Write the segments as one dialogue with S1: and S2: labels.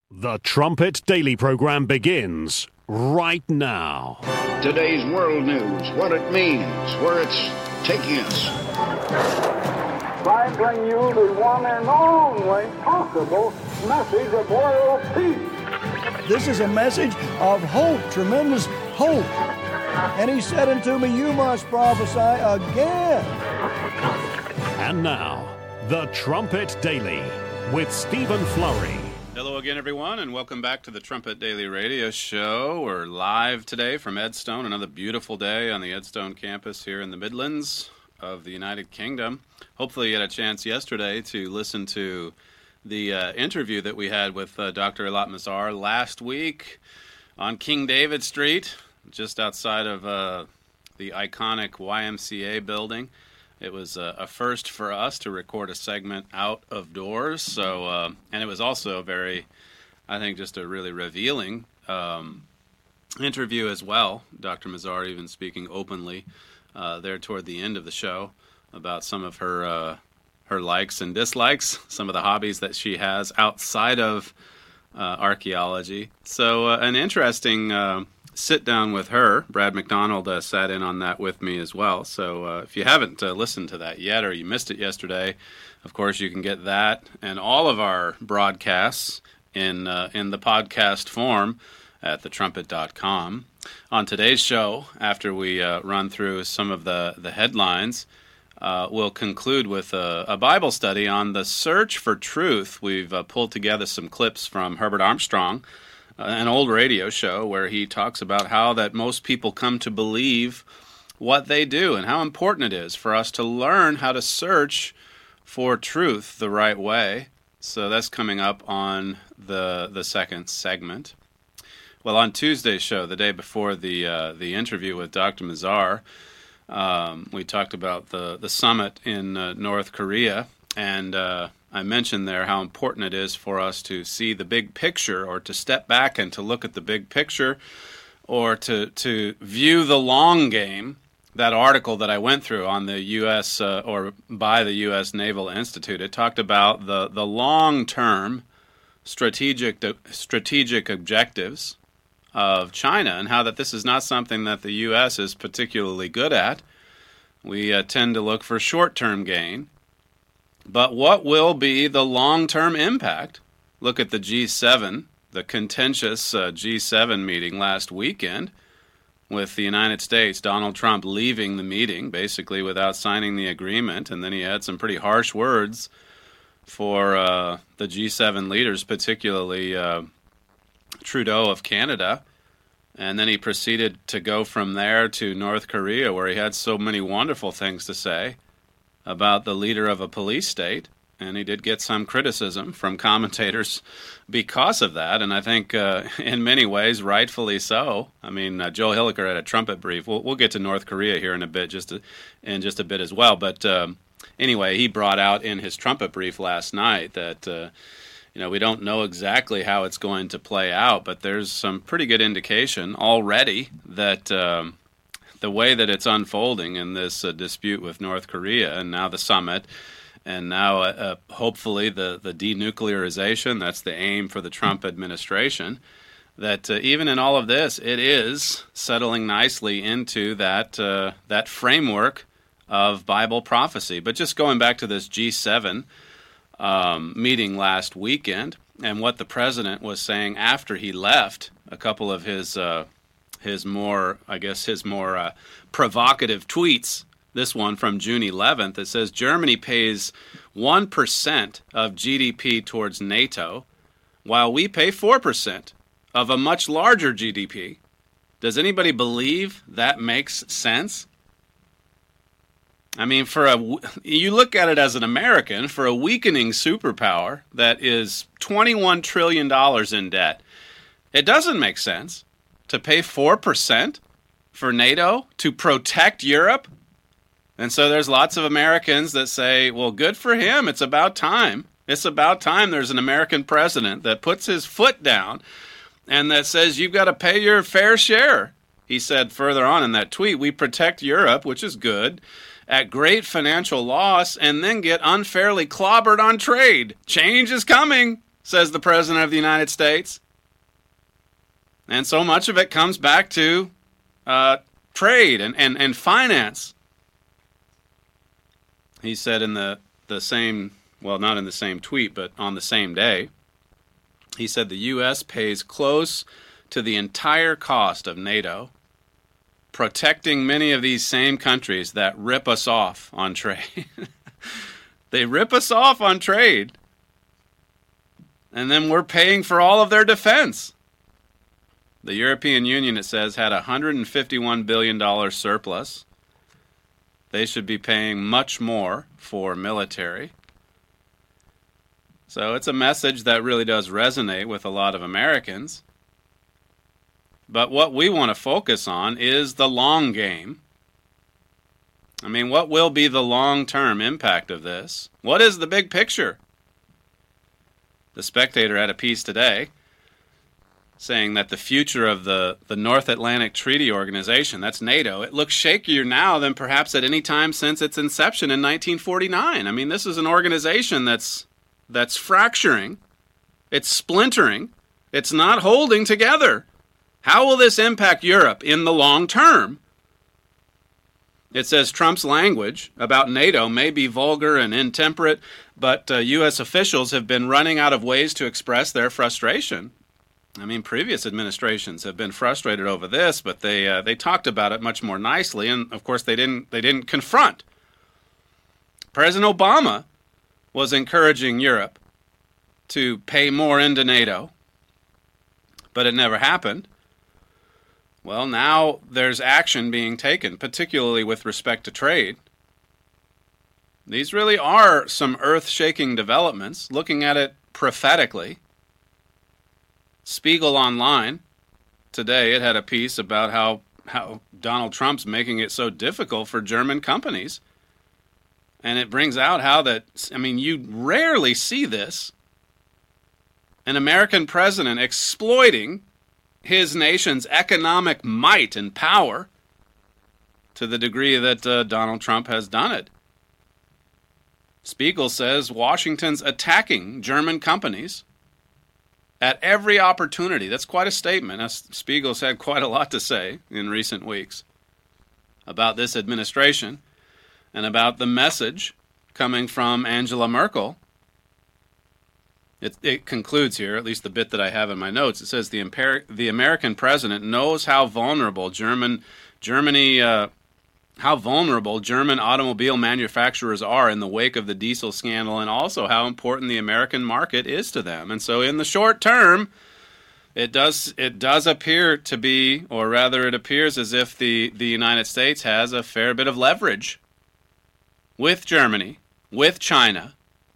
S1: The Trumpet Daily program begins right now.
S2: Today's world news, what it means, where it's taking us.
S3: I bring you the one and only possible message of world peace.
S4: This is a message of hope, tremendous hope. And he said unto me, you must prophesy again.
S1: And now, the Trumpet Daily with Stephen Flurry.
S5: Hello again, everyone, and welcome back to the Trumpet Daily Radio Show. We're live today from Edstone, another beautiful day on the Edstone campus here in the Midlands of the United Kingdom. Hopefully you had a chance yesterday to listen to the interview that we had with Dr. Eilat Mazar last week on King David Street, just outside of the iconic YMCA building. It was a first for us to record a segment out of doors, so and it was also very, I think, just a really revealing interview as well. Dr. Mazar even speaking openly there toward the end of the show about some of her likes and dislikes, some of the hobbies that she has outside of archaeology. So an interesting sit down with her. Brad McDonald sat in on that with me as well. So if you haven't listened to that yet or you missed it yesterday, of course you can get that and all of our broadcasts in the podcast form at thetrumpet.com. On today's show, after we run through some of the headlines, we'll conclude with a Bible study on the search for truth. We've pulled together some clips from Herbert Armstrong, an old radio show where he talks about how that most people come to believe what they do and how important it is for us to learn how to search for truth the right way. So that's coming up on the second segment. Well, on Tuesday's show, the day before the interview with Dr. Mazar, we talked about the summit in North Korea, and I mentioned there how important it is for us to see the big picture, or to step back and to look at the big picture, or to view the long game. That article that I went through on the U.S. Or by the U.S. Naval Institute, it talked about the long-term strategic objectives of China and how that this is not something that the U.S. is particularly good at. We tend to look for short-term gain. But what will be the long-term impact? Look at the G7, the contentious G7 meeting last weekend with the United States, Donald Trump leaving the meeting basically without signing the agreement, and then he had some pretty harsh words for the G7 leaders, particularly Trudeau of Canada. And then he proceeded to go from there to North Korea, where he had so many wonderful things to say about the leader of a police state, and he did get some criticism from commentators because of that, and I think in many ways rightfully so. I mean, Joe Hilliker had a trumpet brief. We'll get to North Korea here in a bit, just a bit as well. But anyway, he brought out in his trumpet brief last night that we don't know exactly how it's going to play out, but there's some pretty good indication already that the way that it's unfolding in this dispute with North Korea, and now the summit, and now hopefully the denuclearization, that's the aim for the Trump administration, that even in all of this, it is settling nicely into that framework of Bible prophecy. But just going back to this G7 meeting last weekend, and what the president was saying after he left, a couple of his more provocative tweets. This one from June 11th, it says Germany pays 1% of GDP towards NATO, while we pay 4% of a much larger GDP. Does anybody believe that makes sense? I mean, you look at it as an American, for a weakening superpower that is $21 trillion in debt, it doesn't make sense to pay 4% for NATO to protect Europe. And so there's lots of Americans that say, well, good for him. It's about time. It's about time there's an American president that puts his foot down and that says you've got to pay your fair share. He said further on in that tweet, we protect Europe, which is good, at great financial loss, and then get unfairly clobbered on trade. Change is coming. says the President of the United States. And so much of it comes back to trade and finance. He said in the same, well, not in the same tweet, but on the same day, he said the U.S. pays close to the entire cost of NATO, protecting many of these same countries that rip us off on trade. They rip us off on trade, and then we're paying for all of their defense. The European Union, it says, had a $151 billion surplus. They should be paying much more for military. So it's a message that really does resonate with a lot of Americans. But what we want to focus on is the long game. I mean, what will be the long-term impact of this? What is the big picture? The Spectator had a piece today saying that the future of the North Atlantic Treaty Organization, that's NATO, it looks shakier now than perhaps at any time since its inception in 1949. I mean, this is an organization that's fracturing, it's splintering, it's not holding together. How will this impact Europe in the long term? It says Trump's language about NATO may be vulgar and intemperate, but U.S. officials have been running out of ways to express their frustration. I mean, previous administrations have been frustrated over this, but they talked about it much more nicely, and of course they didn't confront. President Obama was encouraging Europe to pay more into NATO, but it never happened. Well, now there's action being taken, particularly with respect to trade. These really are some earth-shaking developments, looking at it prophetically. Spiegel Online, today, it had a piece about how Donald Trump's making it so difficult for German companies. And it brings out how that, I mean, you rarely see this. An American president exploiting his nation's economic might and power to the degree that Donald Trump has done it. Spiegel says Washington's attacking German companies at every opportunity. That's quite a statement. Spiegel's had quite a lot to say in recent weeks about this administration and about the message coming from Angela Merkel. It concludes here, at least the bit that I have in my notes. It says the American president knows how vulnerable German automobile manufacturers are in the wake of the diesel scandal, and also how important the American market is to them. And so in the short term, it does appear to be, or rather it appears as if the United States has a fair bit of leverage with Germany, with China.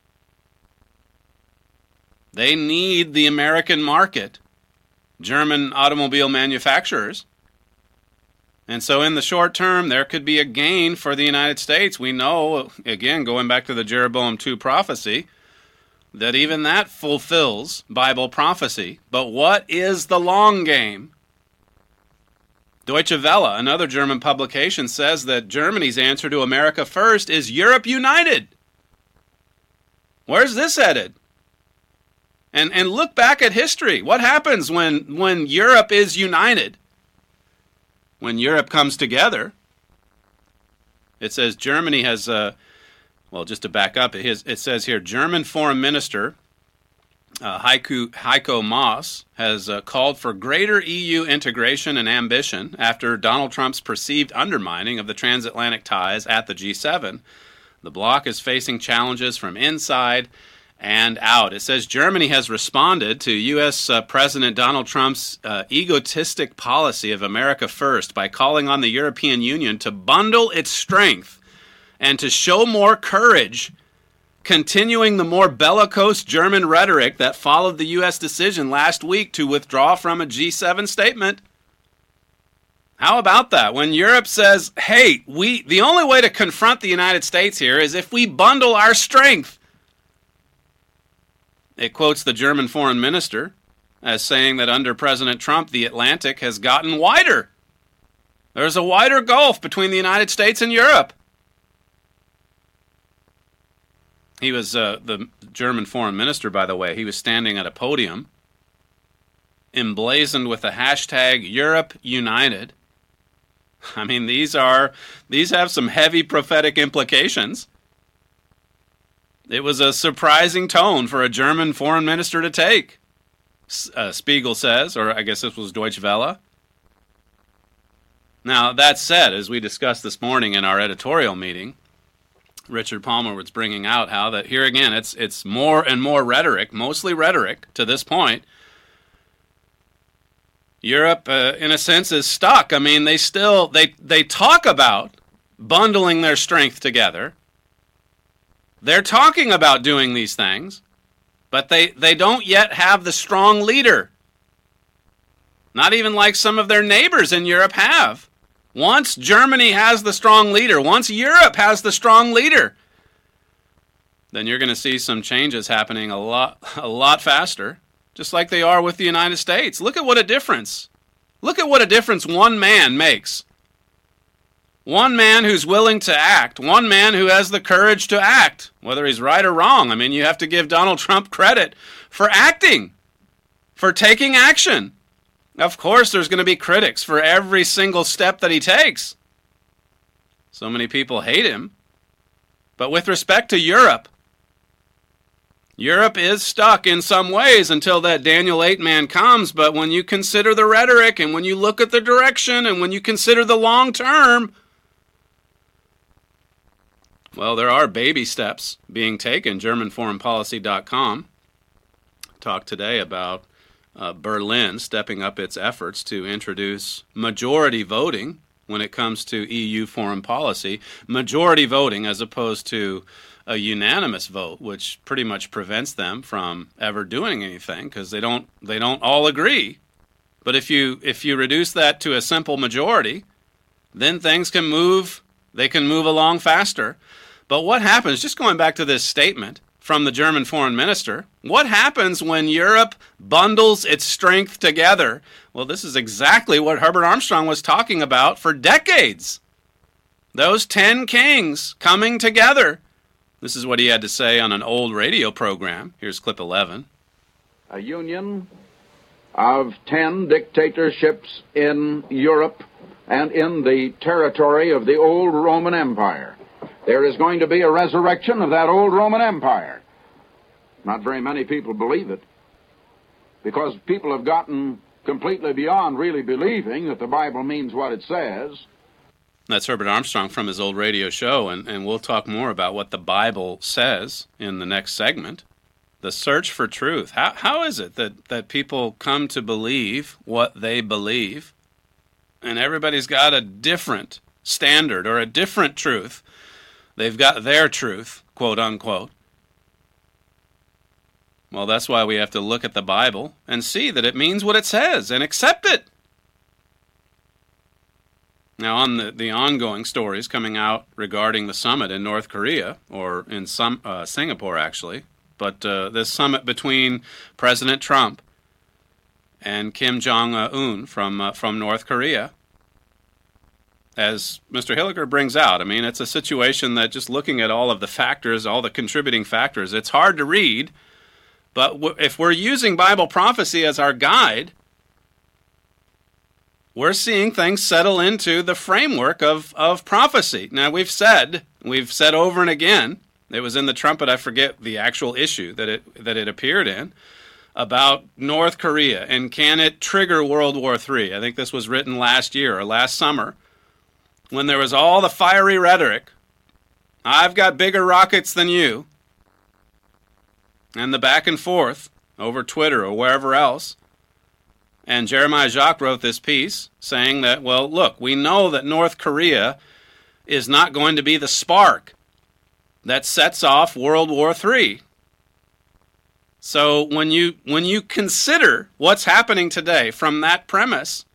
S5: They need the American market, German automobile manufacturers. And so in the short term, there could be a gain for the United States. We know, again, going back to the Jeroboam 2 prophecy, that even that fulfills Bible prophecy. But what is the long game? Deutsche Welle, another German publication, says that Germany's answer to America first is Europe united. Where's this headed? And look back at history. What happens when Europe is united? When Europe comes together? It says Germany has, just to back up, it says here, German Foreign Minister Heiko Maas has called for greater EU integration and ambition after Donald Trump's perceived undermining of the transatlantic ties at the G7. The bloc is facing challenges from inside and out. It says Germany has responded to U.S. President Donald Trump's egotistic policy of America first by calling on the European Union to bundle its strength and to show more courage, continuing the more bellicose German rhetoric that followed the U.S. decision last week to withdraw from a G7 statement. How about that? When Europe says, hey, the only way to confront the United States here is if we bundle our strength. It quotes the German foreign minister as saying that under President Trump, the Atlantic has gotten wider. There's a wider gulf between the United States and Europe. He was the German foreign minister, by the way. He was standing at a podium emblazoned with the hashtag Europe United. I mean, these have some heavy prophetic implications. It was a surprising tone for a German foreign minister to take, Spiegel says, or I guess this was Deutsche Welle. Now, that said, as we discussed this morning in our editorial meeting, Richard Palmer was bringing out how that here again, it's more and more rhetoric, mostly rhetoric to this point. Europe, in a sense, is stuck. I mean, they talk about bundling their strength together. They're talking about doing these things, but they don't yet have the strong leader. Not even like some of their neighbors in Europe have. Once Germany has the strong leader, once Europe has the strong leader, then you're going to see some changes happening a lot faster. Just like they are with the United States. Look at what a difference. Look at what a difference one man makes. One man who's willing to act. One man who has the courage to act, whether he's right or wrong. I mean, you have to give Donald Trump credit for acting, for taking action. Of course, there's going to be critics for every single step that he takes. So many people hate him. But with respect to Europe is stuck in some ways until that Daniel 8 man comes, but when you consider the rhetoric and when you look at the direction and when you consider the long term, well, there are baby steps being taken. GermanForeignPolicy.com talked today about Berlin stepping up its efforts to introduce majority voting when it comes to EU foreign policy. Majority voting as opposed to a unanimous vote, which pretty much prevents them from ever doing anything because they don't all agree. But if you reduce that to a simple majority, then things can move. They can move along faster. But what happens? Just going back to this statement from the German foreign minister, what happens when Europe bundles its strength together? Well, this is exactly what Herbert Armstrong was talking about for decades. Those 10 kings coming together. This is what he had to say on an old radio program. Here's clip 11.
S2: A union of 10 dictatorships in Europe and in the territory of the old Roman Empire. There is going to be a resurrection of that old Roman Empire. Not very many people believe it, because people have gotten completely beyond really believing that the Bible means what it says.
S5: That's Herbert Armstrong from his old radio show, and we'll talk more about what the Bible says in the next segment. The search for truth. How is it that people come to believe what they believe, and everybody's got a different standard or a different truth? They've got their truth, quote unquote. Well, that's why we have to look at the Bible and see that it means what it says and accept it. Now, on the ongoing stories coming out regarding the summit in North Korea, or in Singapore, actually, but this summit between President Trump and Kim Jong-un from North Korea, as Mr. Hilliker brings out, I mean, it's a situation that just looking at all of the factors, all the contributing factors, it's hard to read, but if we're using Bible prophecy as our guide, we're seeing things settle into the framework of prophecy. Now, we've said over and again, it was in the trumpet, I forget the actual issue that it appeared in, about North Korea, and can it trigger World War III? I think this was written last year or last summer, when there was all the fiery rhetoric. I've got bigger rockets than you. And the back and forth over Twitter or wherever else. And Jeremiah Jacques wrote this piece saying that, well, look, we know that North Korea is not going to be the spark that sets off World War III. So when you consider what's happening today from that premise,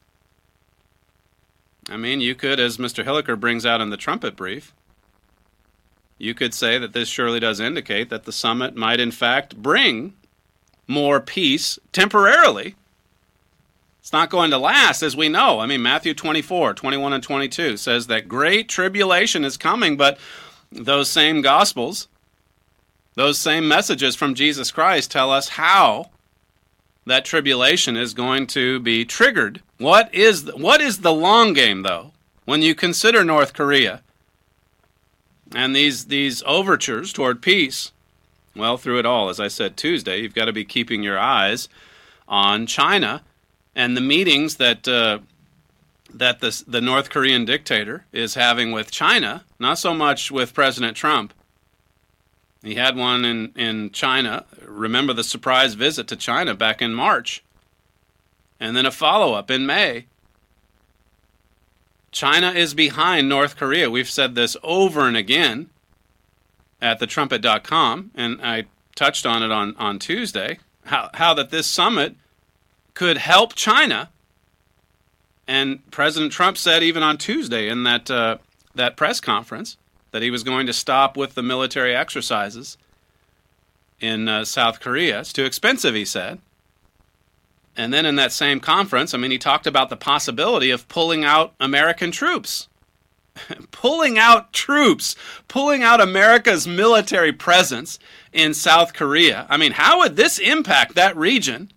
S5: I mean, you could, as Mr. Hilliker brings out in the trumpet brief, you could say that this surely does indicate that the summit might in fact bring more peace temporarily. It's not going to last, as we know. I mean, Matthew 24, 21 and 22 says that great tribulation is coming, but those same Gospels, Those same messages from Jesus Christ tell us how that tribulation is going to be triggered. What is the long game, though, when you consider North Korea and these overtures toward peace? Well, through it all, as I said Tuesday, you've got to be keeping your eyes on China and the meetings that the North Korean dictator is having with China, not so much with President Trump. He had one in China. Remember the surprise visit to China back in March. And then a follow-up in May. China is behind North Korea. We've said this over and again at thetrumpet.com, and I touched on it on Tuesday, how that this summit could help China. And President Trump said even on Tuesday in that press conference that he was going to stop with the military exercises in South Korea. It's too expensive, he said. And then in that same conference, he talked about the possibility of pulling out American troops. Pulling out troops, pulling out America's military presence in South Korea. How would this impact that region?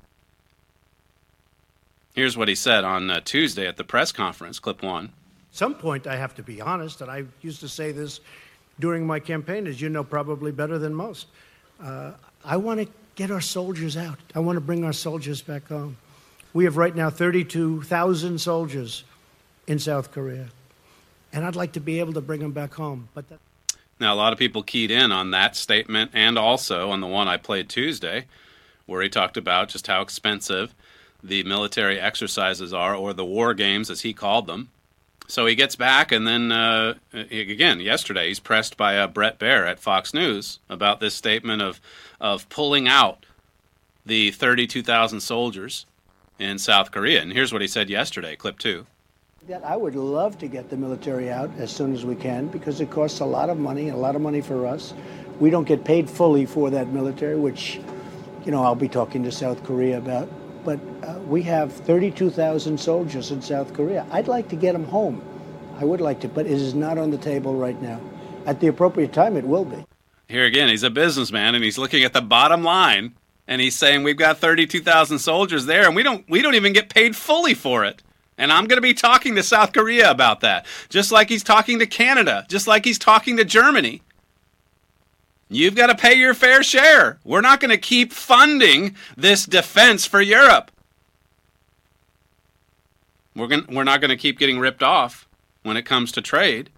S5: Here's what he said on Tuesday at the press conference, clip 1.
S6: At some point, I have to be honest, and I used to say this during my campaign, as you know probably better than most. I want to get our soldiers out. I want to bring our soldiers back home. We have right now 32,000 soldiers in South Korea. And I'd like to be able to bring them back home.
S5: Now, a lot of people keyed in on that statement and also on the one I played Tuesday, where he talked about just how expensive the military exercises are, or the war games, as he called them. So he gets back, and then, again, yesterday, he's pressed by Brett Baer at Fox News about this statement of pulling out the 32,000 soldiers in South Korea. And here's what he said yesterday, clip 2.
S6: I would love to get the military out as soon as we can because it costs a lot of money for us. We don't get paid fully for that military, which, I'll be talking to South Korea about. But we have 32,000 soldiers in South Korea. I'd like to get them home. I would like to, but it is not on the table right now. At the appropriate time, it will be.
S5: Here again, he's a businessman, and he's looking at the bottom line, and he's saying we've got 32,000 soldiers there, and we don't even get paid fully for it. And I'm going to be talking to South Korea about that, just like he's talking to Canada, just like he's talking to Germany. You've got to pay your fair share. We're not going to keep funding this defense for Europe. We're not going to keep getting ripped off when it comes to trade.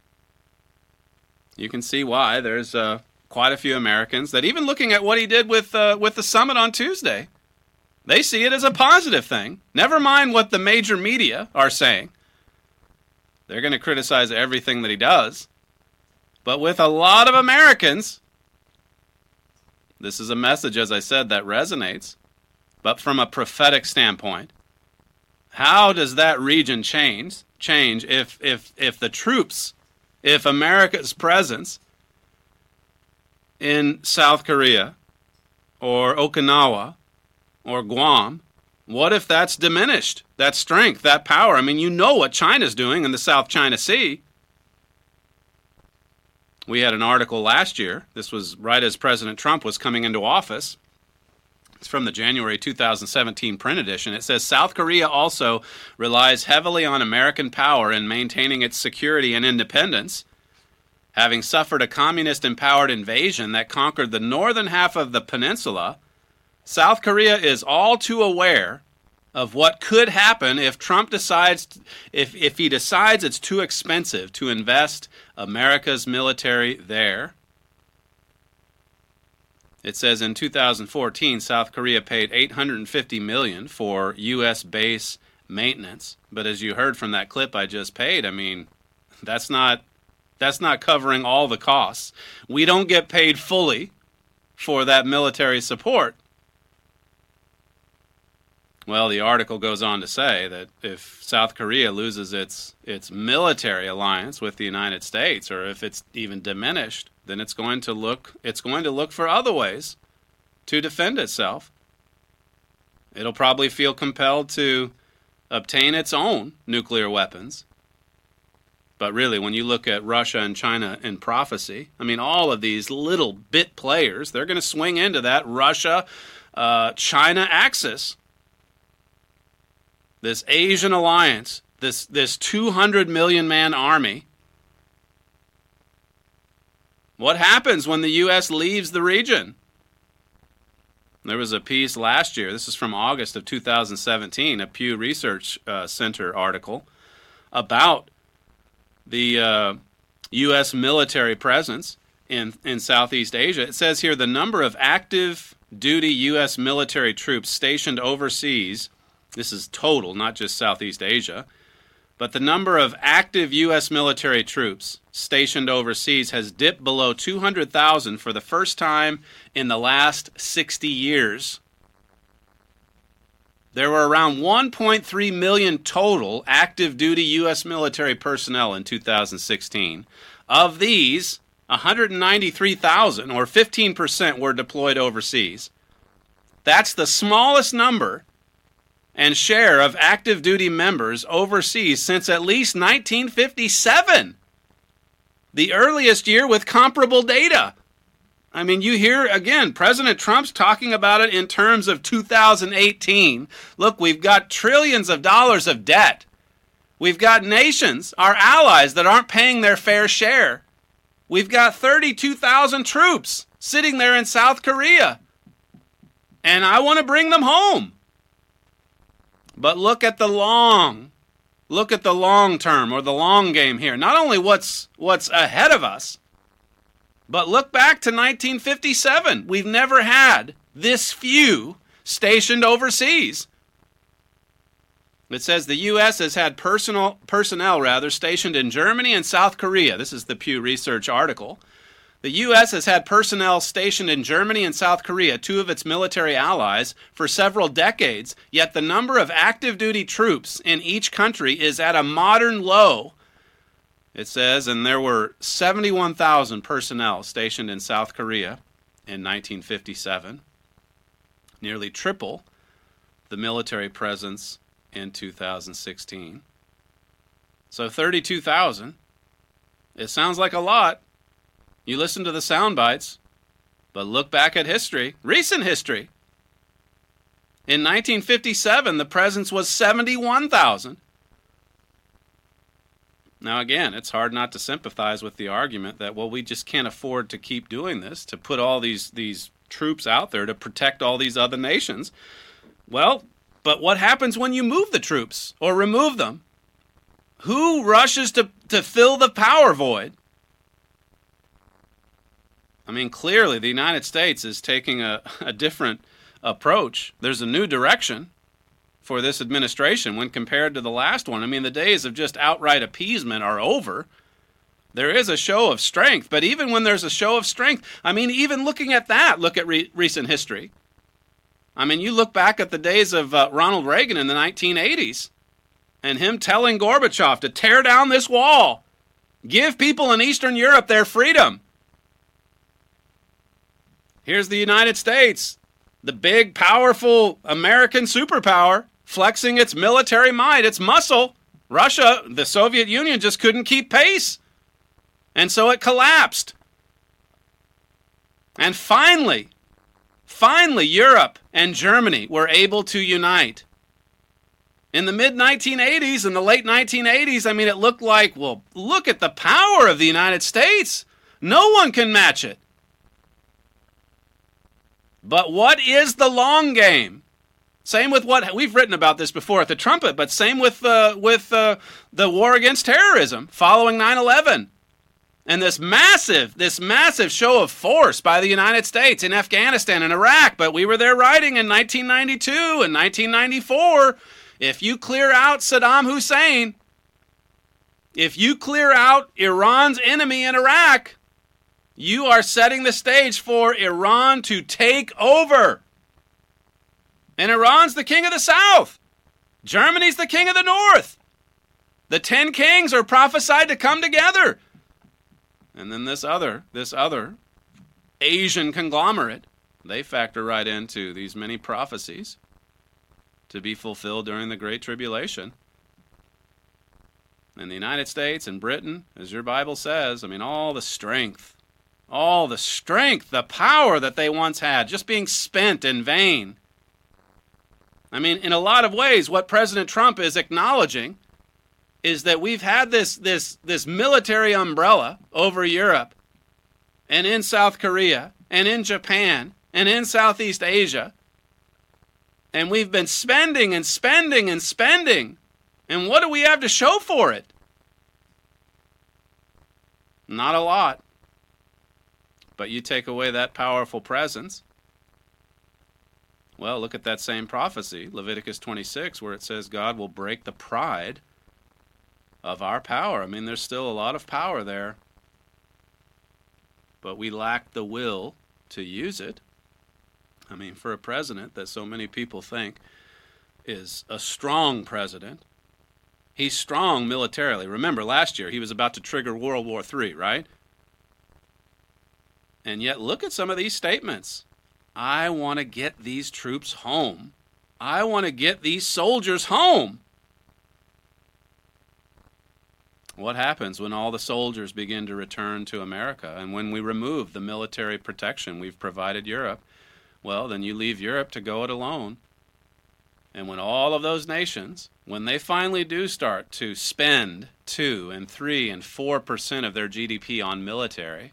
S5: You can see why there's quite a few Americans that, even looking at what he did with the summit on Tuesday, they see it as a positive thing. Never mind what the major media are saying. They're going to criticize everything that he does. But with a lot of Americans, this is a message, as I said, that resonates. But from a prophetic standpoint, how does that region change if the troops, if America's presence in South Korea or Okinawa or Guam, what if that's diminished, that strength, that power? You know what China's doing in the South China Sea. We had an article last year. This was right as President Trump was coming into office. It's from the January 2017 print edition. It says, South Korea also relies heavily on American power in maintaining its security and independence. Having suffered a communist-empowered invasion that conquered the northern half of the peninsula, South Korea is all too aware of what could happen if Trump decides, if he decides it's too expensive to invest America's military there. It says in 2014, South Korea paid $850 million for U.S. base maintenance. But as you heard from that clip I just paid, that's not covering all the costs. We don't get paid fully for that military support. Well, the article goes on to say that if South Korea loses its military alliance with the United States, or if it's even diminished, then it's going to look for other ways to defend itself. It'll probably feel compelled to obtain its own nuclear weapons. But really, when you look at Russia and China in prophecy, I mean, all of these little bit players, they're going to swing into that Russia-China axis. This Asian alliance, this 200 million man army. What happens when the U.S. leaves the region? There was a piece last year, this is from August of 2017, a Pew Research Center article about the U.S. military presence in Southeast Asia. It says here the number of active duty U.S. military troops stationed overseas, this is total, not just Southeast Asia, but the number of active U.S. military troops stationed overseas has dipped below 200,000 for the first time in the last 60 years. There were around 1.3 million total active duty U.S. military personnel in 2016. Of these, 193,000, or 15%, were deployed overseas. That's the smallest number and share of active duty members overseas since at least 1957, the earliest year with comparable data. I mean, you hear, again, President Trump's talking about it in terms of 2018. Look, we've got trillions of dollars of debt. We've got nations, our allies, that aren't paying their fair share. We've got 32,000 troops sitting there in South Korea. And I want to bring them home. But look at the long term, or the long game here. Not only what's ahead of us, but look back to 1957. We've never had this few stationed overseas. It says the U.S. has had personnel stationed in Germany and South Korea. This is the Pew Research article. The U.S. has had personnel stationed in Germany and South Korea, two of its military allies, for several decades, yet the number of active duty troops in each country is at a modern low. It says, and there were 71,000 personnel stationed in South Korea in 1957, nearly triple the military presence in 2016. So 32,000, it sounds like a lot. You listen to the sound bites, but look back at history, recent history. In 1957, the presence was 71,000. Now, again, it's hard not to sympathize with the argument that, well, we just can't afford to keep doing this, to put all these troops out there to protect all these other nations. Well, but what happens when you move the troops or remove them? Who rushes to fill the power void? I mean, clearly the United States is taking a different approach. There's a new direction for this administration when compared to the last one. I mean, the days of just outright appeasement are over. There is a show of strength, but even when there's a show of strength, I mean, even looking at that, look at recent history. I mean, you look back at the days of Ronald Reagan in the 1980s and him telling Gorbachev to tear down this wall, give people in Eastern Europe their freedom. Here's the United States, the big, powerful American superpower, flexing its military might, its muscle. Russia, the Soviet Union, just couldn't keep pace. And so it collapsed. And finally, Europe and Germany were able to unite. In the mid-1980s and the late 1980s, I mean, it looked like, well, look at the power of the United States. No one can match it. But what is the long game? Same with what we've written about this before at the Trumpet, but same with the war against terrorism following 9/11. And this massive show of force by the United States in Afghanistan and Iraq. But we were there writing in 1992 and 1994. If you clear out Saddam Hussein, if you clear out Iran's enemy in Iraq, you are setting the stage for Iran to take over. And Iran's the king of the South. Germany's the king of the North. The 10 kings are prophesied to come together. And then this other Asian conglomerate, they factor right into these many prophecies to be fulfilled during the Great Tribulation. in the United States and Britain, as your Bible says, I mean, all the strength, the power that they once had, just being spent in vain. I mean, in a lot of ways, what President Trump is acknowledging is that we've had this military umbrella over Europe and in South Korea and in Japan and in Southeast Asia, and we've been spending and spending and spending. And what do we have to show for it? Not a lot. But you take away that powerful presence. Well, look at that same prophecy, Leviticus 26, where it says God will break the pride of our power. I mean, there's still a lot of power there. But we lack the will to use it. I mean, for a president that so many people think is a strong president, he's strong militarily. Remember, last year he was about to trigger World War III, right? And yet, look at some of these statements. I want to get these troops home. I want to get these soldiers home. What happens when all the soldiers begin to return to America and when we remove the military protection we've provided Europe? Well, then you leave Europe to go it alone. And when all of those nations, when they finally do start to spend 2 and 3 and 4% of their GDP on military,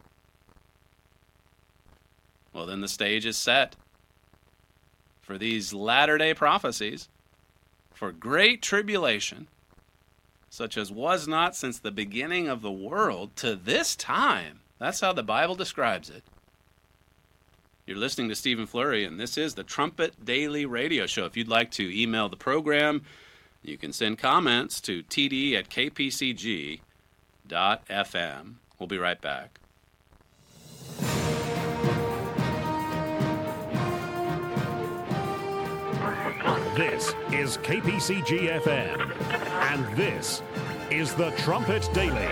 S5: well, then the stage is set for these latter-day prophecies for great tribulation, such as was not since the beginning of the world to this time. That's how the Bible describes it. You're listening to Stephen Flurry, and this is the Trumpet Daily Radio Show. If you'd like to email the program, you can send comments to td@kpcg.fm. We'll be right back.
S1: This is KPCG-FM, and this is the Trumpet Daily.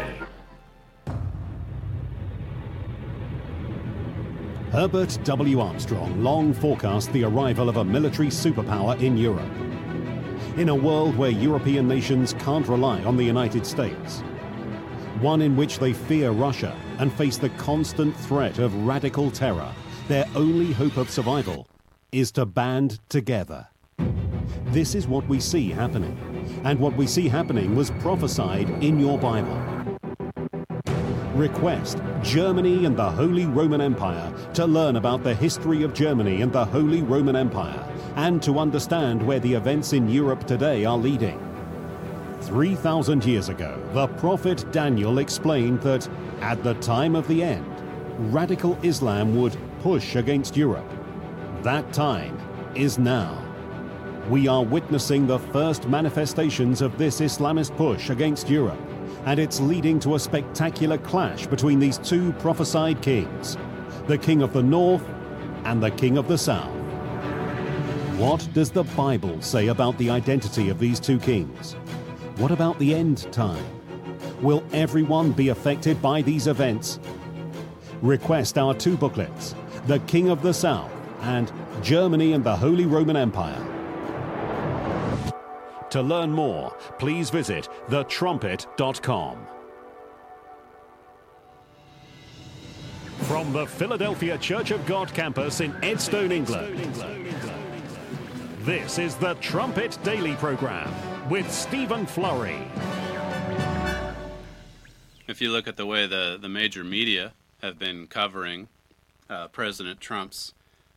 S7: Herbert W. Armstrong long forecast the arrival of a military superpower in Europe. In a world where European nations can't rely on the United States, one in which they fear Russia and face the constant threat of radical terror, their only hope of survival is to band together. This is what we see happening, and what we see happening was prophesied in your Bible. Request Germany and the Holy Roman Empire to learn about the history of Germany and the Holy Roman Empire, and to understand where the events in Europe today are leading. 3,000 years ago, the prophet Daniel explained that at the time of the end, radical Islam would push against Europe. That time is now. We are witnessing the first manifestations of this Islamist push against Europe, and it's leading to a spectacular clash between these two prophesied kings, the king of the north and the king of the south. What does the Bible say about the identity of these two kings? What about the end time? Will everyone be affected by these events? Request our 2 booklets, The King of the South and Germany and the Holy Roman Empire.
S1: To learn more, please visit thetrumpet.com. From the Philadelphia Church of God campus in Edstone, England, this is the Trumpet Daily Program with Stephen Flurry.
S5: If you look at the way the major media have been covering President Trump's,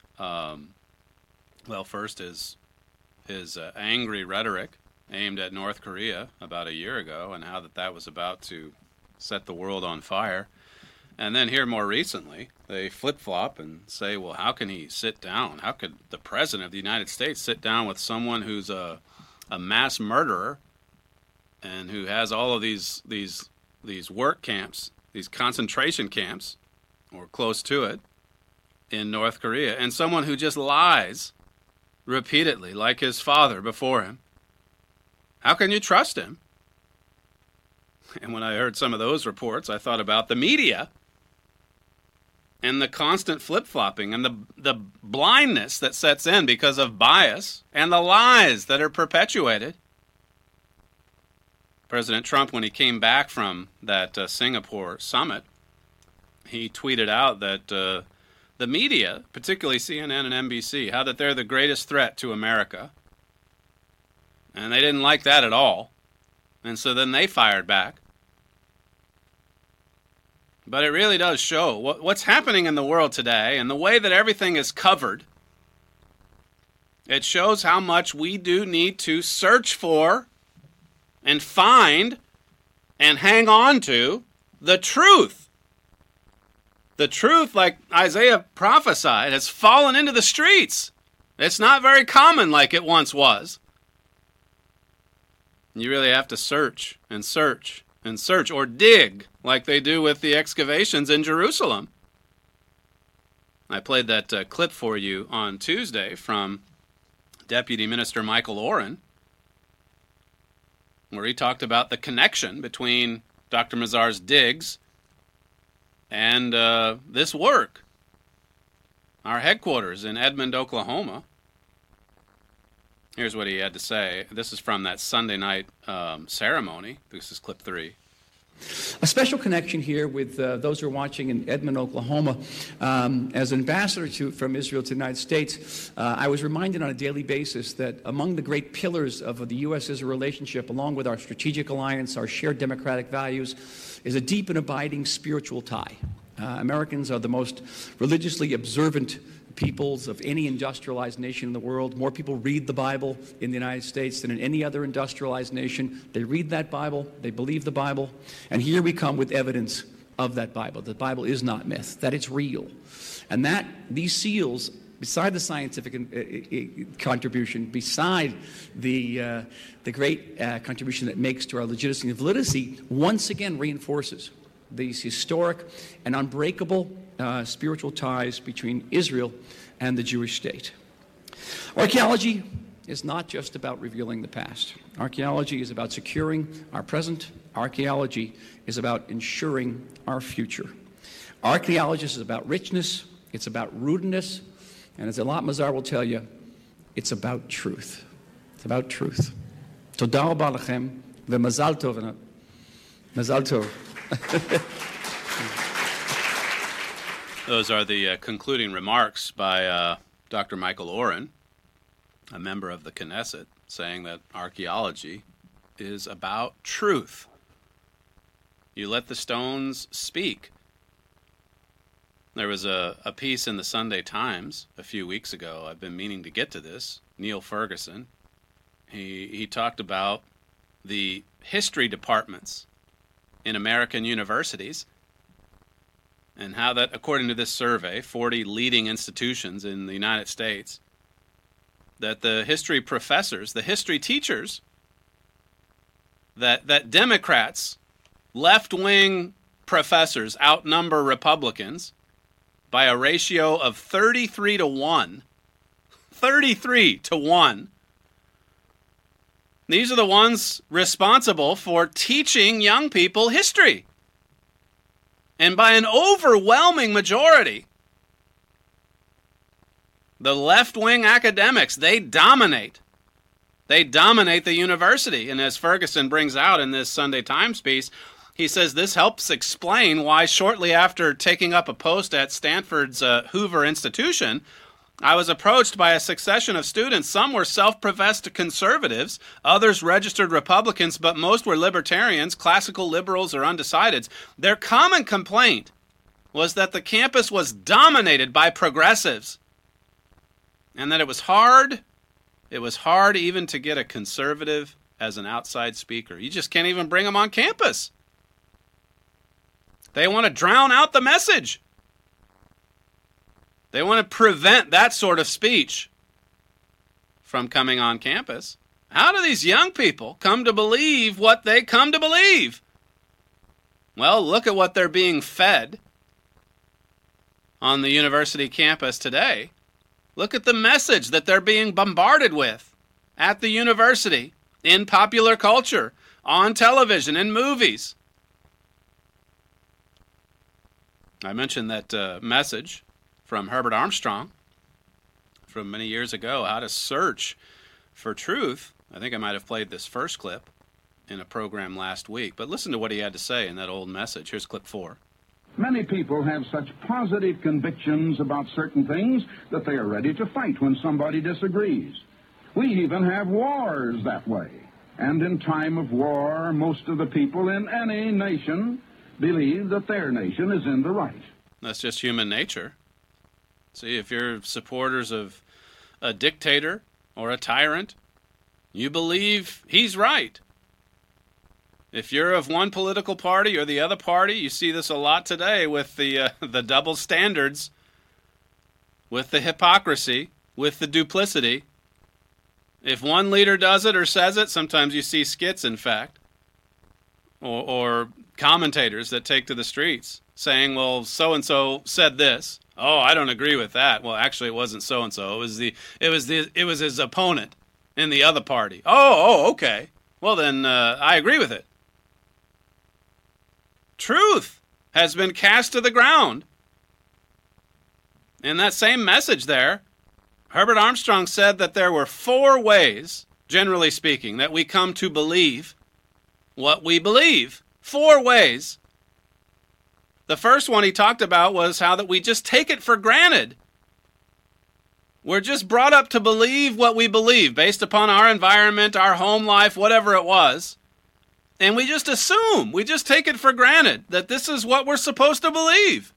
S5: first his angry rhetoric aimed at North Korea about a year ago, and how that was about to set the world on fire. And then here more recently, they flip-flop and say, well, how can he sit down? How could the President of the United States sit down with someone who's a mass murderer and who has all of these work camps, these concentration camps, or close to it, in North Korea, and someone who just lies repeatedly, like his father before him? How can you trust him? And when I heard some of those reports, I thought about the media and the constant flip-flopping and the blindness that sets in because of bias and the lies that are perpetuated. President Trump, when he came back from that Singapore summit, he tweeted out that the media, particularly CNN and NBC, how that they're the greatest threat to America. And they didn't like that at all. And so then they fired back. But it really does show what's happening in the world today and the way that everything is covered. It shows how much we do need to search for and find and hang on to the truth. The truth, like Isaiah prophesied, has fallen into the streets. It's not very common like it once was. You really have to search and search and search, or dig like they do with the excavations in Jerusalem. I played that clip for you on Tuesday from Deputy Minister Michael Oren, where he talked about the connection between Dr. Mazar's digs and this work. Our headquarters in Edmond, Oklahoma. Here's what he had to say. This is from that Sunday night ceremony. This is clip 3.
S8: A special connection here with those who are watching in Edmond, Oklahoma. As ambassador from Israel to the United States, I was reminded on a daily basis that among the great pillars of the U.S.-Israel relationship, along with our strategic alliance, our shared democratic values, is a deep and abiding spiritual tie. Americans are the most religiously observant peoples of any industrialized nation in the world. More people read the Bible in the United States than in any other industrialized nation. They read that Bible, they believe the Bible, and here we come with evidence of that Bible. The Bible is not myth, that it's real. And that these seals, beside the scientific contribution, beside the great contribution that makes to our legitimacy and validity, once again reinforces these historic and unbreakable spiritual ties between Israel and the Jewish state. Archaeology is not just about revealing the past. Archaeology is about securing our present. Archaeology is about ensuring our future. Archaeology is about richness, it's about rootedness, and as Eilat Mazar will tell you, it's about truth. It's about truth. Toda rabba lachem v'mazal tov. Mazal tov.
S5: Those are the concluding remarks by Dr. Michael Oren, a member of the Knesset, saying that archaeology is about truth. You let the stones speak. There was a piece in the Sunday Times a few weeks ago. I've been meaning to get to this. Neil Ferguson. He talked about the history departments in American universities, and how that, according to this survey, 40 leading institutions in the United States, that the history professors, the history teachers, that Democrats, left-wing professors outnumber Republicans by a ratio of 33 to 1. 33 to 1. These are the ones responsible for teaching young people history. And by an overwhelming majority, the left-wing academics, they dominate. They dominate the university. And as Ferguson brings out in this Sunday Times piece, he says this helps explain why shortly after taking up a post at Stanford's Hoover Institution, I was approached by a succession of students. Some were self-professed conservatives, others registered Republicans, but most were libertarians, classical liberals, or undecideds. Their common complaint was that the campus was dominated by progressives, and that it was hard even to get a conservative as an outside speaker. You just can't even bring them on campus. They want to drown out the message. They want to prevent that sort of speech from coming on campus. How do these young people come to believe what they come to believe? Well, look at what they're being fed on the university campus today. Look at the message that they're being bombarded with at the university, in popular culture, on television, in movies. I mentioned that message from Herbert Armstrong from many years ago, how to search for truth. I think I might have played this first clip. in a program last week. But listen to what he had to say in that old message. Here's clip 4.
S9: Many people have such positive convictions about certain things that they are ready to fight when somebody disagrees. We even have wars that way. And in time of war, most of the people in any nation believe that their nation is in the right.
S5: That's just human nature. See, if you're supporters of a dictator or a tyrant, you believe he's right. If you're of one political party or the other party, you see this a lot today with the double standards, with the hypocrisy, with the duplicity. If one leader does it or says it, sometimes you see skits, in fact, or commentators that take to the streets saying, well, so-and-so said this. Oh, I don't agree with that. Well, actually, it wasn't so-and-so. It was his opponent in the other party. Oh, okay. Well, then I agree with it. Truth has been cast to the ground. In that same message there, Herbert Armstrong said that there were 4 ways, generally speaking, that we come to believe what we believe. 4 ways. The first one he talked about was how that we just take it for granted. We're just brought up to believe what we believe based upon our environment, our home life, whatever it was. And we just assume, we just take it for granted that this is what we're supposed to believe.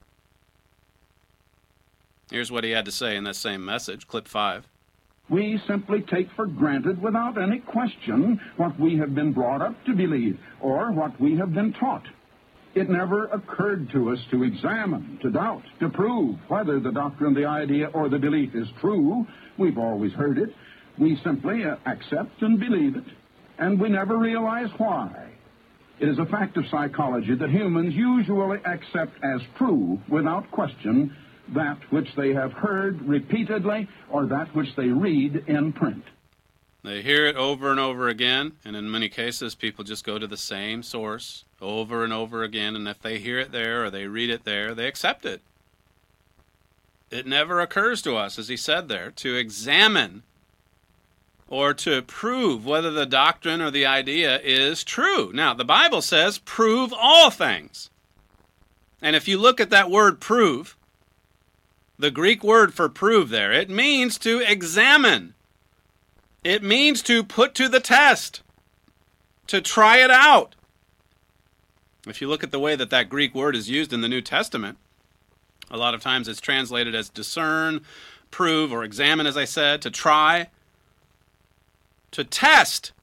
S5: Here's what he had to say in that same message, clip 5.
S9: We simply take for granted without any question what we have been brought up to believe or what we have been taught. It never occurred to us to examine, to doubt, to prove whether the doctrine, the idea, or the belief is true. We've always heard it. We simply accept and believe it, and we never realize why. It is a fact of psychology that humans usually accept as true, without question, that which they have heard repeatedly or that which they read in print.
S5: They hear it over and over again, and in many cases, people just go to the same source over and over again, and if they hear it there or they read it there, they accept it. It never occurs to us, as he said there, to examine or to prove whether the doctrine or the idea is true. Now, the Bible says, prove all things. And if you look at that word prove, the Greek word for prove there, it means to examine. It means to put to the test, to try it out. If you look at the way that Greek word is used in the New Testament, a lot of times it's translated as discern, prove, or examine, as I said, to try, to test,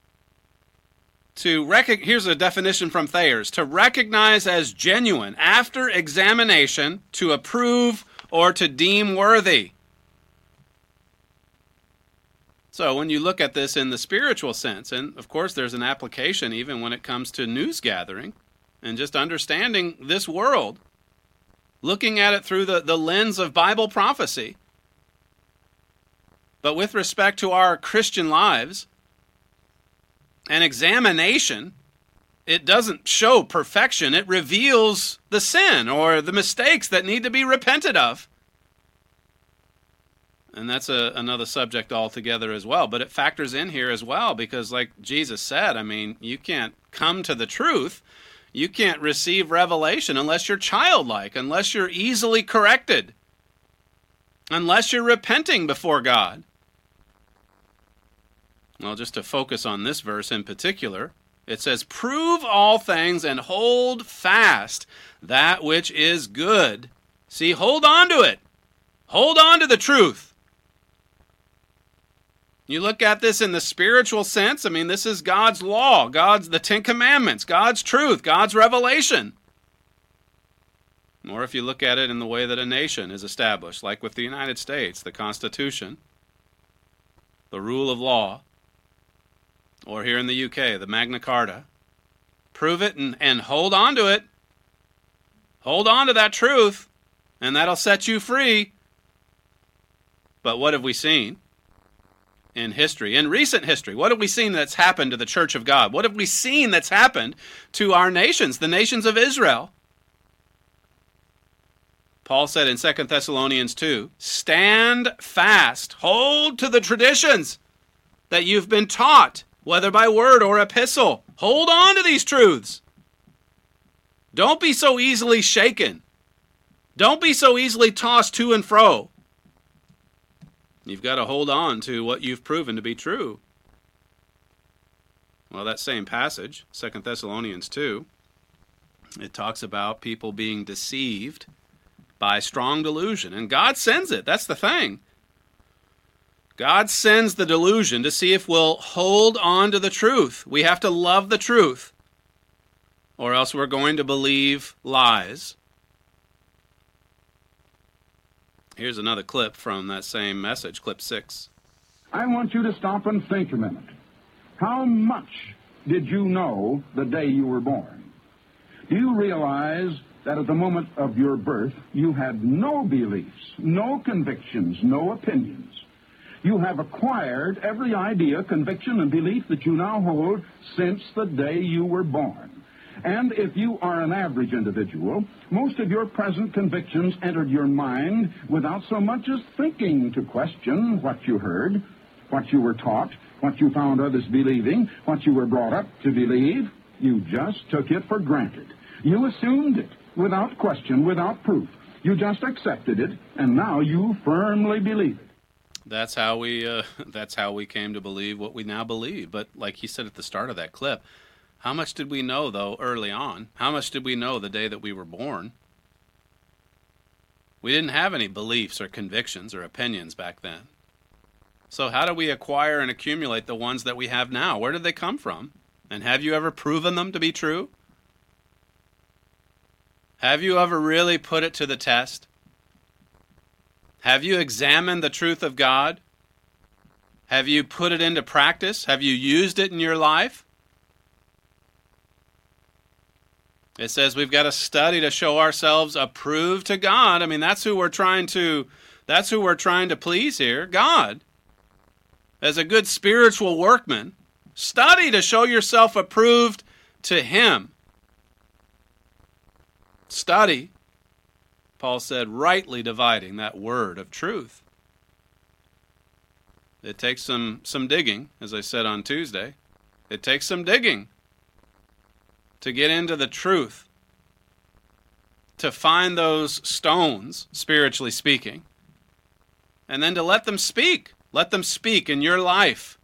S5: here's a definition from Thayer's, to recognize as genuine after examination, to approve, or to deem worthy. So when you look at this in the spiritual sense, and of course there's an application even when it comes to news gathering and just understanding this world, looking at it through the lens of Bible prophecy. But with respect to our Christian lives, an examination, it doesn't show perfection. It reveals the sin or the mistakes that need to be repented of. And that's another subject altogether as well. But it factors in here as well because like Jesus said, I mean, you can't come to the truth. You can't receive revelation unless you're childlike, unless you're easily corrected, unless you're repenting before God. Well, just to focus on this verse in particular, it says, prove all things and hold fast that which is good. See, hold on to it. Hold on to the truth. You look at this in the spiritual sense, I mean, this is God's law, the 10 Commandments, God's truth, God's revelation. Or if you look at it in the way that a nation is established, like with the United States, the Constitution, the rule of law, or here in the UK, the Magna Carta, prove it and hold on to it. Hold on to that truth, and that'll set you free. But what have we seen in history, in recent history? What have we seen that's happened to the Church of God? What have we seen that's happened to our nations, the nations of Israel? Paul said in 2 Thessalonians 2, stand fast, hold to the traditions that you've been taught, whether by word or epistle. Hold on to these truths. Don't be so easily shaken. Don't be so easily tossed to and fro. You've got to hold on to what you've proven to be true. Well, that same passage, 2 Thessalonians 2, it talks about people being deceived by strong delusion. And God sends it. That's the thing. God sends the delusion to see if we'll hold on to the truth. We have to love the truth, or else we're going to believe lies. Here's another clip from that same message, clip 6.
S9: I want you to stop and think a minute. How much did you know the day you were born? Do you realize that at the moment of your birth, you had no beliefs, no convictions, no opinions? You have acquired every idea, conviction, and belief that you now hold since the day you were born. And if you are an average individual, most of your present convictions entered your mind without so much as thinking to question what you heard, what you were taught, what you found others believing, what you were brought up to believe. You just took it for granted. You assumed it without question, without proof. You just accepted it, and now you firmly believe it.
S5: That's how we came to believe what we now believe. But like he said at the start of that clip, how much did we know, though, early on? How much did we know the day that we were born? We didn't have any beliefs or convictions or opinions back then. So how do we acquire and accumulate the ones that we have now? Where did they come from? And have you ever proven them to be true? Have you ever really put it to the test? Have you examined the truth of God? Have you put it into practice? Have you used it in your life? It says we've got to study to show ourselves approved to God. I mean, that's who we're trying to please here, God. As a good spiritual workman, study to show yourself approved to Him. Study, Paul said, rightly dividing that word of truth. It takes some digging, as I said on Tuesday. It takes some digging to get into the truth, to find those stones, spiritually speaking, and then to let them speak. Let them speak in your life.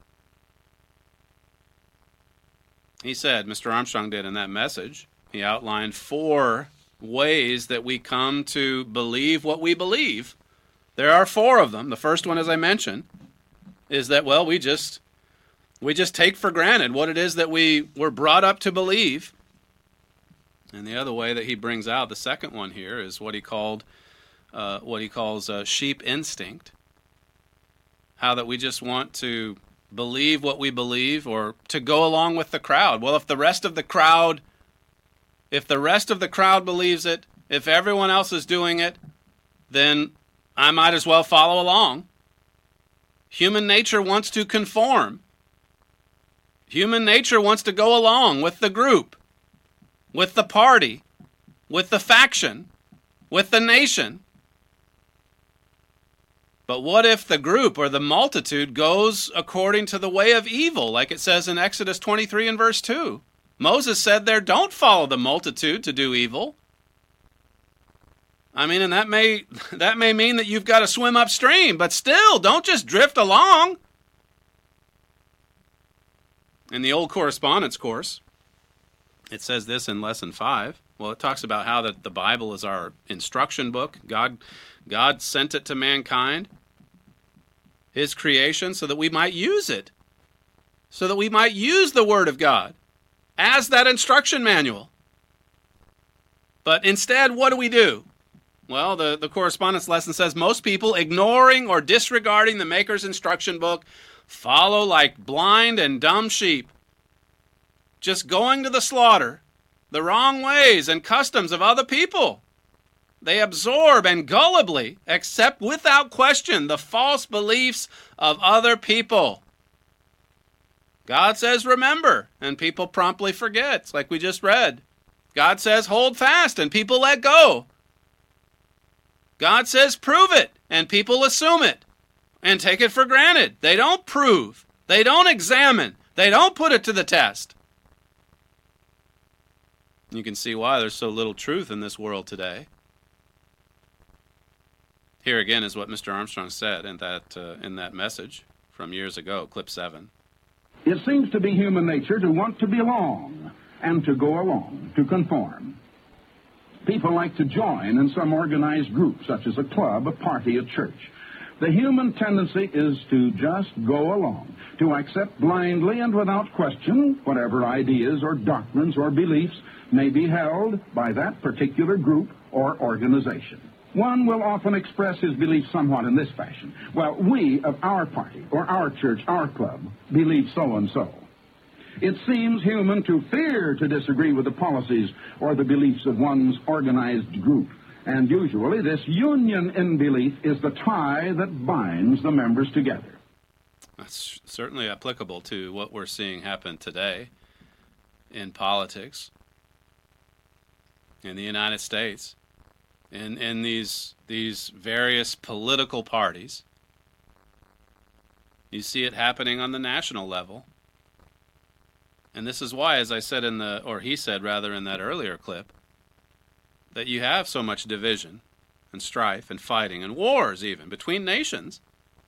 S5: He said, Mr. Armstrong did in that message, he outlined 4 ways that we come to believe what we believe. There are 4 of them. The first one, as I mentioned, is that, well, we just take for granted what it is that we were brought up to believe. And the other way that he brings out, the second one here, is what he calls sheep instinct. How that we just want to believe what we believe, or to go along with the crowd. Well, if the rest of the crowd believes it, if everyone else is doing it, then I might as well follow along. Human nature wants to conform. Human nature wants to go along with the group, with the party, with the faction, with the nation. But what if the group or the multitude goes according to the way of evil, like it says in Exodus 23 and verse 2? Moses said there, don't follow the multitude to do evil. I mean, and that may mean that you've got to swim upstream, but still, don't just drift along. In the old correspondence course, it says this in lesson 5. Well, it talks about how that the Bible is our instruction book. God sent it to mankind, His creation, so that we might use it, so that we might use the Word of God as that instruction manual. But instead, what do? Well, the correspondence lesson says most people, ignoring or disregarding the Maker's instruction book, follow like blind and dumb sheep, just going to the slaughter, the wrong ways and customs of other people. They absorb and gullibly accept without question the false beliefs of other people. God says, remember, and people promptly forget. It's like we just read. God says, hold fast, and people let go. God says, prove it, and people assume it and take it for granted. They don't prove. They don't examine. They don't put it to the test. You can see why there's so little truth in this world today. Here again is what Mr. Armstrong said in that message from years ago, clip 7.
S9: It seems to be human nature to want to belong and to go along, to conform. People like to join in some organized group, such as a club, a party, a church. The human tendency is to just go along, to accept blindly and without question whatever ideas or doctrines or beliefs may be held by that particular group or organization. One will often express his belief somewhat in this fashion. Well, we of our party or our church, our club, believe so and so. It seems human to fear to disagree with the policies or the beliefs of one's organized group. And usually this union in belief is the tie that binds the members together.
S5: That's certainly applicable to what we're seeing happen today in politics, in the United States, in these various political parties. You see it happening on the national level. And this is why, as I said he said rather in that earlier clip, that you have so much division and strife and fighting and wars even between nations.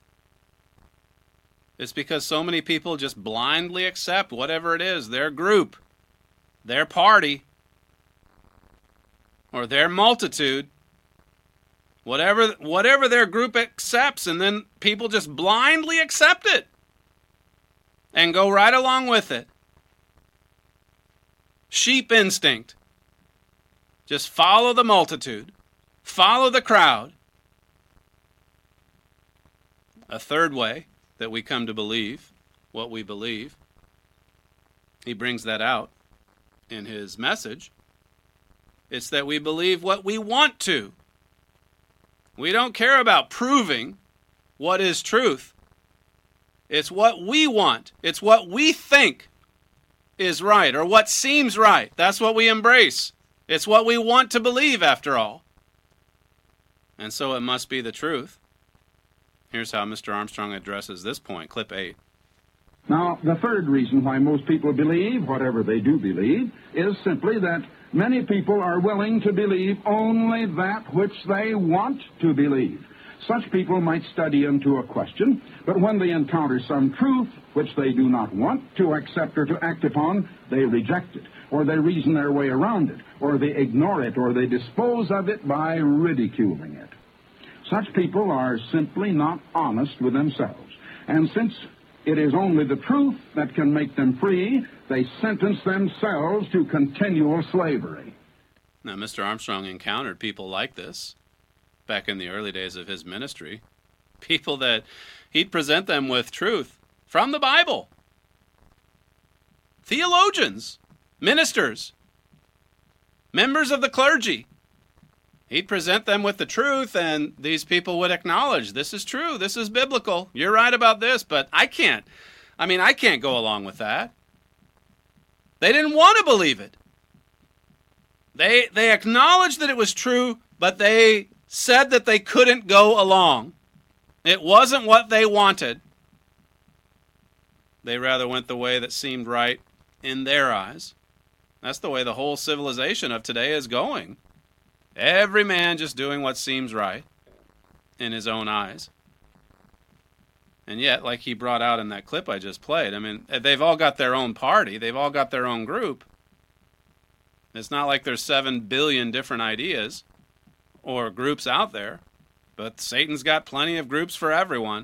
S5: It's because so many people just blindly accept whatever it is, their group, their party, or their multitude, whatever their group accepts, and then people just blindly accept it and go right along with it. Sheep instinct. Just follow the multitude. Follow the crowd. A third way that we come to believe what we believe, he brings that out in his message. It's that we believe what we want to. We don't care about proving what is truth. It's what we want. It's what we think is right, or what seems right. That's what we embrace. It's what we want to believe, after all. And so it must be the truth. Here's how Mr. Armstrong addresses this point, clip 8.
S9: Now, the third reason why most people believe whatever they do believe is simply that many people are willing to believe only that which they want to believe. Such people might study into a question, but when they encounter some truth which they do not want to accept or to act upon, they reject it, or they reason their way around it, or they ignore it, or they dispose of it by ridiculing it. Such people are simply not honest with themselves, and since it is only the truth that can make them free, they sentence themselves to continual slavery.
S5: Now, Mr. Armstrong encountered people like this back in the early days of his ministry. People that he'd present them with truth from the Bible. Theologians, ministers, members of the clergy. He'd present them with the truth, and these people would acknowledge, this is true, this is biblical, you're right about this, but I can't go along with that. They didn't want to believe it. They acknowledged that it was true, but they said that they couldn't go along. It wasn't what they wanted. They rather went the way that seemed right in their eyes. That's the way the whole civilization of today is going. Every man just doing what seems right in his own eyes. And yet, like he brought out in that clip I just played, I mean, they've all got their own party. They've all got their own group. It's not like there's 7 billion different ideas or groups out there, but Satan's got plenty of groups for everyone.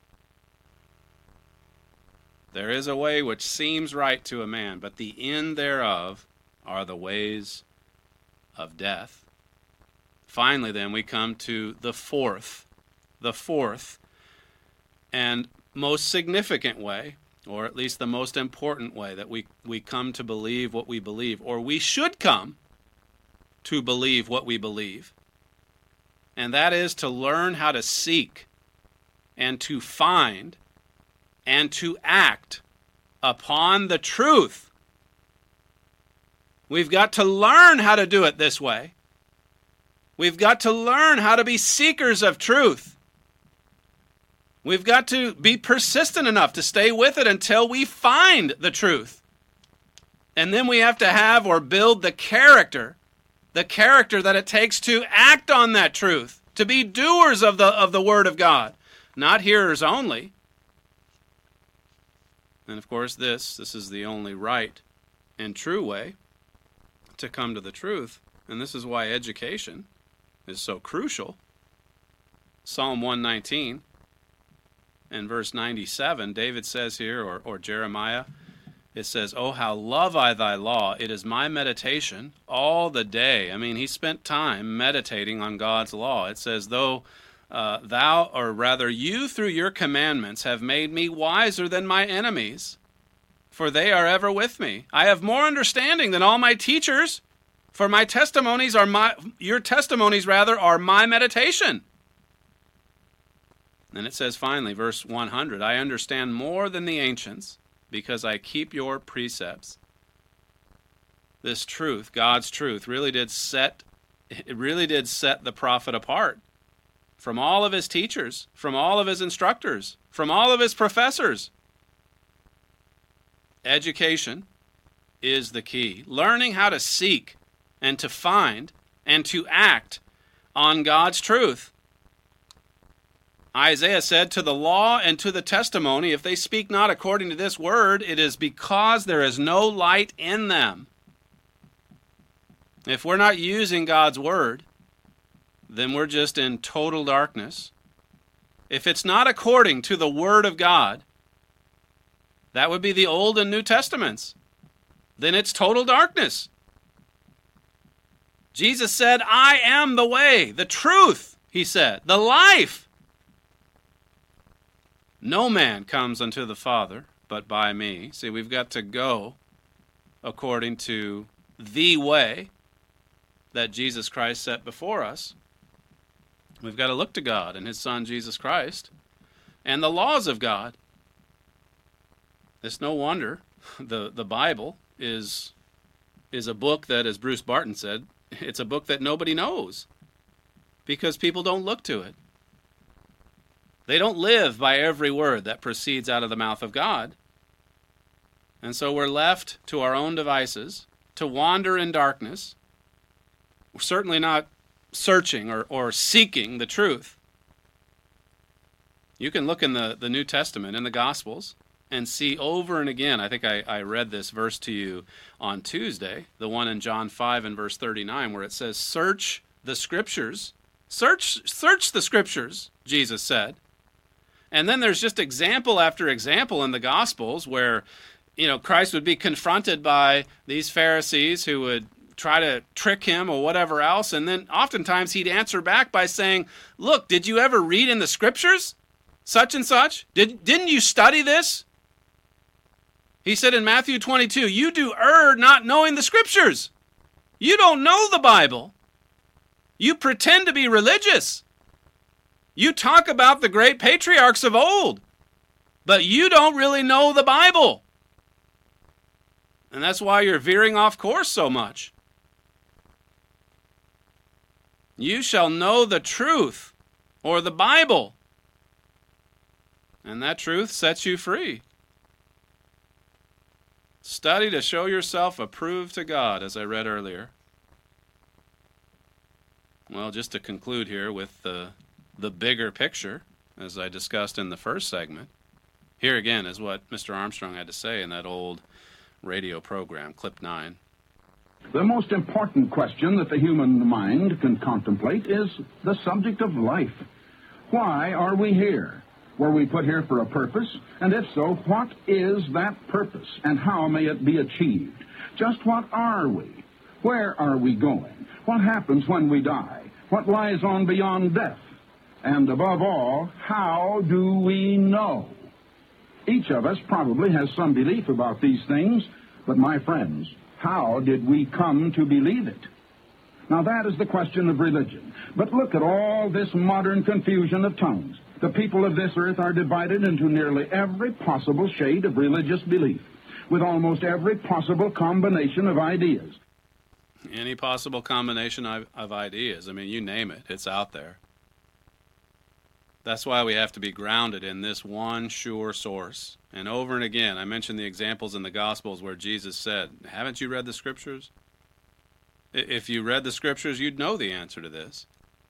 S5: There is a way which seems right to a man, but the end thereof are the ways of death. Finally, then, we come to the fourth and most significant way, or at least the most important way that we come to believe what we believe, or we should come to believe what we believe. And that is to learn how to seek and to find and to act upon the truth. We've got to learn how to do it this way. We've got to learn how to be seekers of truth. We've got to be persistent enough to stay with it until we find the truth. And then we have to have or build the character that it takes to act on that truth, to be doers of the Word of God, not hearers only. And of course this is the only right and true way to come to the truth. And this is why education is so crucial. Psalm 119 and verse 97, David says here, or Jeremiah, it says, "Oh, how love I thy law. It is my meditation all the day." I mean, he spent time meditating on God's law. It says, "Though thou, or rather you through your commandments have made me wiser than my enemies, for they are ever with me. I have more understanding than all my teachers, for my testimonies are your testimonies are my meditation." And it says finally, verse 100, "I understand more than the ancients, because I keep your precepts." This truth, God's truth, really did set the prophet apart from all of his teachers, from all of his instructors, from all of his professors. Education is the key. Learning how to seek and to find and to act on God's truth. Isaiah said, "To the law and to the testimony, if they speak not according to this word, it is because there is no light in them." If we're not using God's word, then we're just in total darkness. If it's not according to the word of God, that would be the Old and New Testaments, then it's total darkness. Jesus said, "I am the way, the truth," he said, "the life. No man comes unto the Father but by me." See, we've got to go according to the way that Jesus Christ set before us. We've got to look to God and his Son, Jesus Christ, and the laws of God. It's no wonder the Bible is a book that, as Bruce Barton said, it's a book that nobody knows because people don't look to it. They don't live by every word that proceeds out of the mouth of God. And so we're left to our own devices to wander in darkness. We're certainly not searching or seeking the truth. You can look in the New Testament, in the Gospels, and see over and again, I think I read this verse to you on Tuesday, the one in John 5 and verse 39, where it says, "Search the Scriptures." Search the Scriptures, Jesus said. And then there's just example after example in the Gospels where, Christ would be confronted by these Pharisees who would try to trick him or whatever else. And then oftentimes he'd answer back by saying, "Look, did you ever read in the Scriptures such and such? Didn't you study this?" He said in Matthew 22, "You do err not knowing the Scriptures." You don't know the Bible. You pretend to be religious. You talk about the great patriarchs of old, but you don't really know the Bible. And that's why you're veering off course so much. You shall know the truth, or the Bible, and that truth sets you free. Study to show yourself approved to God, as I read earlier. Well, just to conclude here with the bigger picture, as I discussed in the first segment, here again is what Mr. Armstrong had to say in that old radio program, Clip 9.
S9: The most important question that the human mind can contemplate is the subject of life. Why are we here? Were we put here for a purpose? And if so, what is that purpose? And how may it be achieved? Just what are we? Where are we going? What happens when we die? What lies on beyond death? And above all, how do we know? Each of us probably has some belief about these things, but my friends, how did we come to believe it? Now that is the question of religion. But look at all this modern confusion of tongues. The people of this earth are divided into nearly every possible shade of religious belief, with almost every possible combination of ideas.
S5: Any possible combination of ideas. I mean, you name it, it's out there. That's why we have to be grounded in this one sure source. And over and again, I mentioned the examples in the Gospels where Jesus said, haven't you read the Scriptures? If you read the Scriptures, you'd know the answer to this.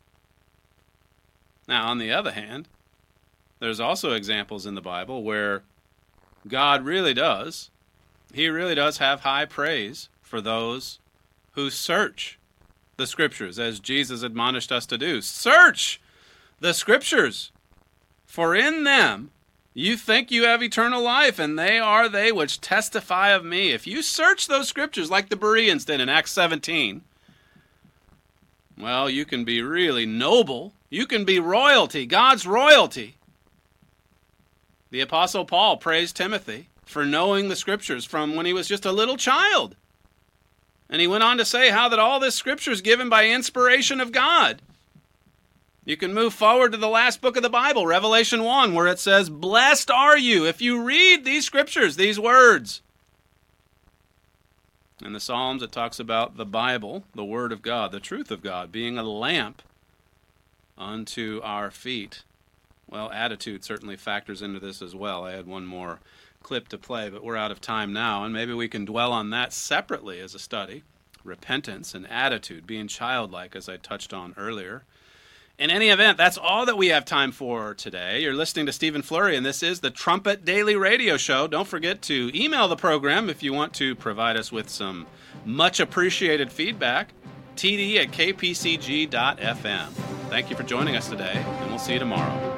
S5: Now, on the other hand, there's also examples in the Bible where God really does, He really does have high praise for those who search the Scriptures, as Jesus admonished us to do. Search the Scriptures, for in them you think you have eternal life, and they are they which testify of me. If you search those Scriptures like the Bereans did in Acts 17, well, you can be really noble. You can be royalty, God's royalty. The Apostle Paul praised Timothy for knowing the Scriptures from when he was just a little child. And he went on to say how that all this Scripture is given by inspiration of God. You can move forward to the last book of the Bible, Revelation 1, where it says, blessed are you if you read these Scriptures, these words. In the Psalms, it talks about the Bible, the Word of God, the truth of God, being a lamp unto our feet. Well, attitude certainly factors into this as well. I had one more clip to play, but we're out of time now, and maybe we can dwell on that separately as a study. Repentance and attitude, being childlike, as I touched on earlier. In any event, that's all that we have time for today. You're listening to Stephen Flurry, and this is the Trumpet Daily Radio Show. Don't forget to email the program if you want to provide us with some much appreciated feedback. TD@kpcg.fm. Thank you for joining us today, and we'll see you tomorrow.